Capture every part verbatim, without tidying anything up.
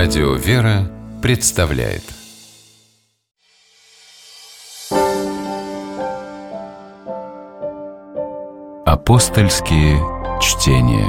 Радио «Вера» представляет Апостольские чтения.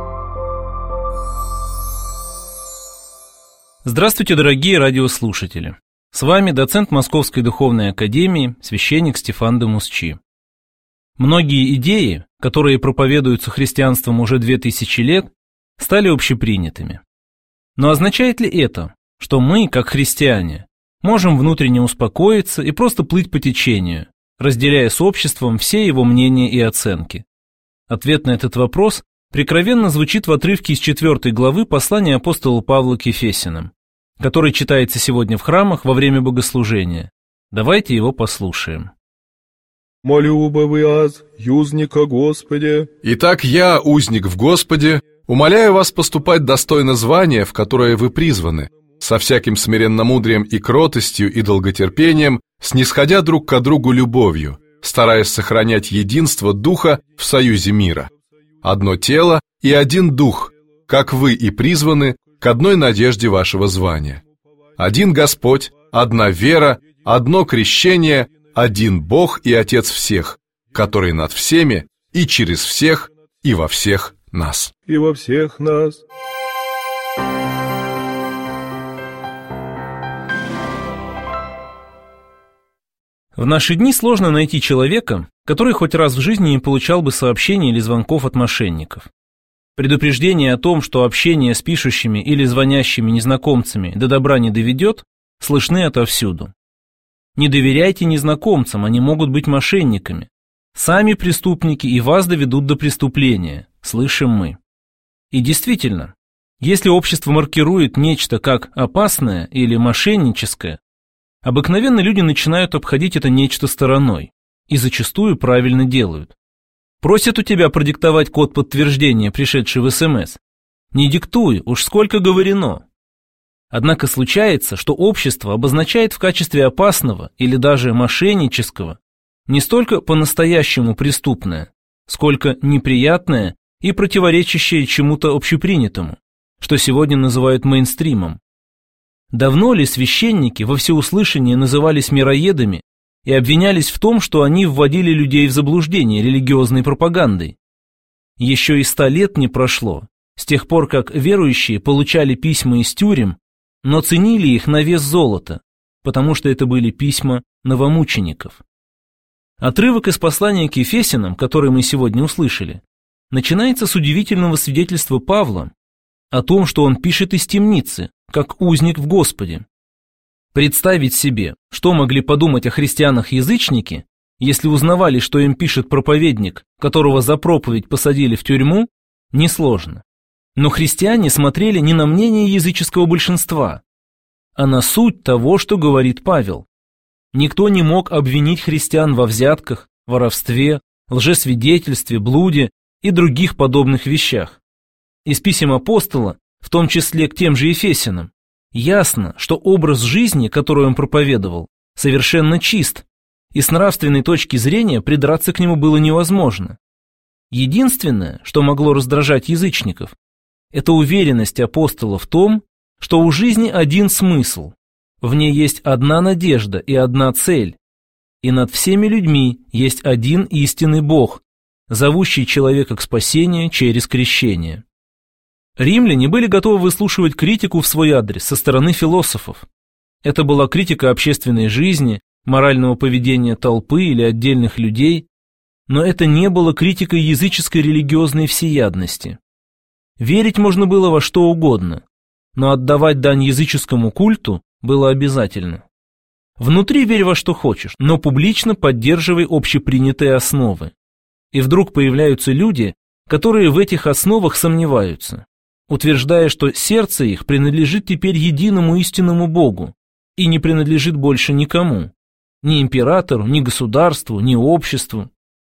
Здравствуйте, дорогие радиослушатели! С вами доцент Московской духовной академии, священник Стефан де Мусчи. Многие идеи, которые проповедуются христианством уже две тысячи лет, стали общепринятыми. Но означает ли это, что мы, как христиане, можем внутренне успокоиться и просто плыть по течению, разделяя с обществом все его мнения и оценки? Ответ на этот вопрос прикровенно звучит в отрывке из четвёртой главы послания апостола Павла к Ефесянам, который читается сегодня в храмах во время богослужения. Давайте его послушаем. «Молю бы вы аз, юзника Господи». Итак, я, узник в Господе, умоляю вас поступать достойно звания, в которое вы призваны, со всяким смиренномудрием и кротостью и долготерпением, снисходя друг к другу любовью, стараясь сохранять единство Духа в союзе мира. Одно тело и один Дух, как вы и призваны к одной надежде вашего звания. Один Господь, одна вера, одно крещение, один Бог и Отец всех, который над всеми и через всех и во всех нас. И во всех нас. В наши дни сложно найти человека, который хоть раз в жизни не получал бы сообщений или звонков от мошенников. Предупреждение о том, что общение с пишущими или звонящими незнакомцами до добра не доведет, слышны отовсюду. Не доверяйте незнакомцам, они могут быть мошенниками. Сами преступники и вас доведут до преступления, слышим мы. И действительно, если общество маркирует нечто как опасное или мошенническое, обыкновенно люди начинают обходить это нечто стороной и зачастую правильно делают. Просят у тебя продиктовать код подтверждения, пришедший в СМС. Не диктуй, уж сколько говорено. Однако случается, что общество обозначает в качестве опасного или даже мошеннического не столько по-настоящему преступное, сколько неприятное и противоречащее чему-то общепринятому, что сегодня называют мейнстримом. Давно ли священники во всеуслышание назывались мироедами и обвинялись в том, что они вводили людей в заблуждение религиозной пропагандой? Еще и ста лет не прошло, с тех пор, как верующие получали письма из тюрем, но ценили их на вес золота, потому что это были письма новомучеников. Отрывок из послания к Ефесянам, который мы сегодня услышали, начинается с удивительного свидетельства Павла о том, что он пишет из темницы, как узник в Господе. Представить себе, что могли подумать о христианах язычники, если узнавали, что им пишет проповедник, которого за проповедь посадили в тюрьму, несложно. Но христиане смотрели не на мнение языческого большинства, а на суть того, что говорит Павел. Никто не мог обвинить христиан во взятках, воровстве, лжесвидетельстве, блуде и других подобных вещах. Из писем апостола, в том числе к тем же Ефесянам, ясно, что образ жизни, который он проповедовал, совершенно чист, и с нравственной точки зрения придраться к нему было невозможно. Единственное, что могло раздражать язычников, это уверенность апостола в том, что у жизни один смысл, в ней есть одна надежда и одна цель, и над всеми людьми есть один истинный Бог, зовущий человека к спасению через крещение. Римляне были готовы выслушивать критику в свой адрес со стороны философов. Это была критика общественной жизни, морального поведения толпы или отдельных людей, но это не было критикой языческой религиозной всеядности. Верить можно было во что угодно, но отдавать дань языческому культу было обязательно. Внутри верь во что хочешь, но публично поддерживай общепринятые основы. И вдруг появляются люди, которые в этих основах сомневаются, утверждая, что сердце их принадлежит теперь единому истинному Богу и не принадлежит больше никому, ни императору, ни государству, ни обществу.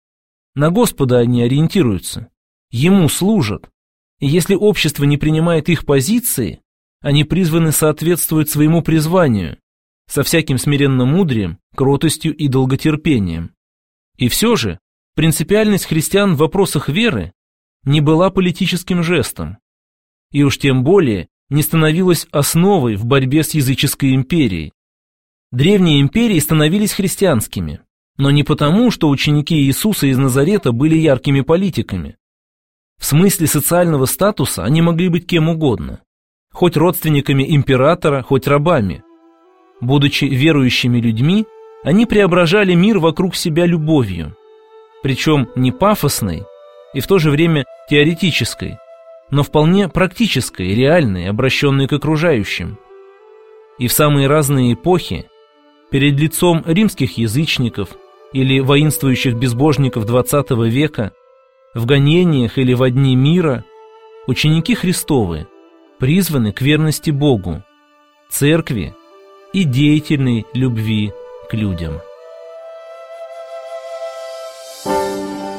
На Господа они ориентируются, Ему служат, и если общество не принимает их позиции, они призваны соответствовать своему призванию, со всяким смиренномудрием, кротостью и долготерпением. И все же принципиальность христиан в вопросах веры не была политическим жестом, и уж тем более не становилось основой в борьбе с языческой империей. Древние империи становились христианскими, но не потому, что ученики Иисуса из Назарета были яркими политиками. В смысле социального статуса они могли быть кем угодно, хоть родственниками императора, хоть рабами. Будучи верующими людьми, они преображали мир вокруг себя любовью, причем не пафосной и в то же время теоретической, но вполне практической, реальной, обращенной к окружающим. И в самые разные эпохи, перед лицом римских язычников или воинствующих безбожников двадцатого века, в гонениях или во дни мира, ученики Христовы призваны к верности Богу, церкви и деятельной любви к людям.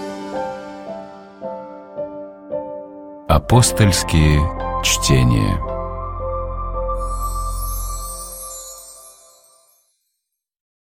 Апостольские чтения.